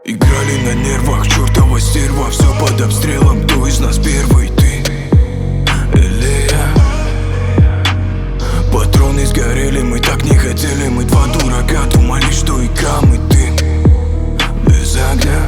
Играли на нервах, чертова стерва. Все под обстрелом, кто из нас первый, ты или я? Патроны сгорели, мы так не хотели. Мы два дурака, думали, что игра, мы дым без огня.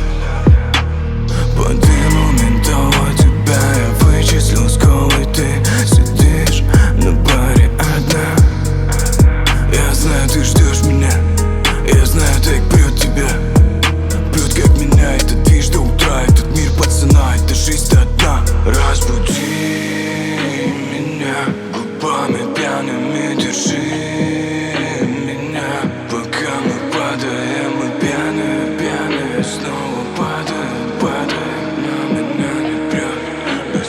По дыму ментала тебя я вычислил сколы. Ты сидишь на баре одна. Я знаю, ты ждешь меня. Я знаю, так прет тебя. Прет как меня этот движ до утра. Этот мир пацана, это жизнь до дна. Разбуди меня губами пьяными, держи меня. Пока мы падаем, мы пьяные, пьяные. Снова падаем, падаем, но меня не прет без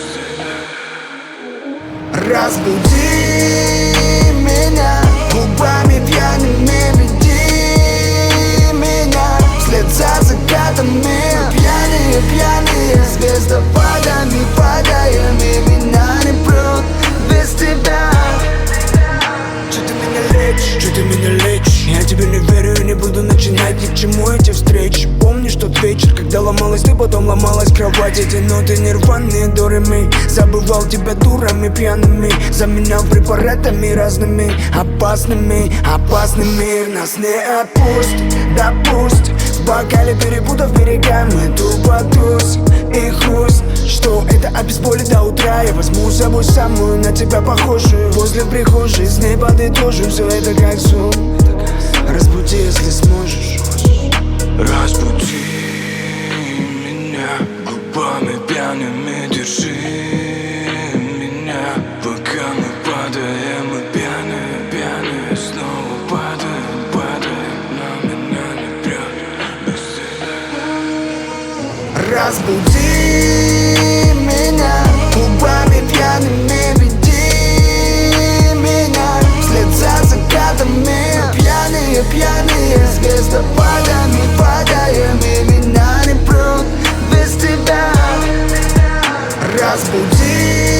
тебя. Разбуди меня губами пьяными, веди меня вслед за закатами. Пьяные, пьяные, звездопадами падаем, и меня не прет без тебя. Че ты меня лечишь, че ты меня лечишь? Я тебе не верю и не буду начинать ни к чему эти встречи. Помнишь тот вечер, когда ломалась ты, потом ломалась кровать. Эти ноты нерваные дурами. Забывал тебя дурами пьяными. Заменял препаратами разными, опасными. Опасный мир нас не отпустит, допустит. В бокале перепутав берега, мы тупо тусь и хруст. Что это обезболит до утра? Я возьму с собой самую на тебя похожую. Возле прихожей с ней подытожу. Все это как сон. Разбуди, если сможешь. Разбуди меня губами пьяными, держи меня. Пока мы падаем, мы пьяные, пьяные. Снова падаем, падаем, но меня не прет без тебя. Разбуди меня губами пьяными, веди меня вслед за закатами. Пьяные, пьяные, звездопадами падаем, и меня не прет без тебя. Разбуди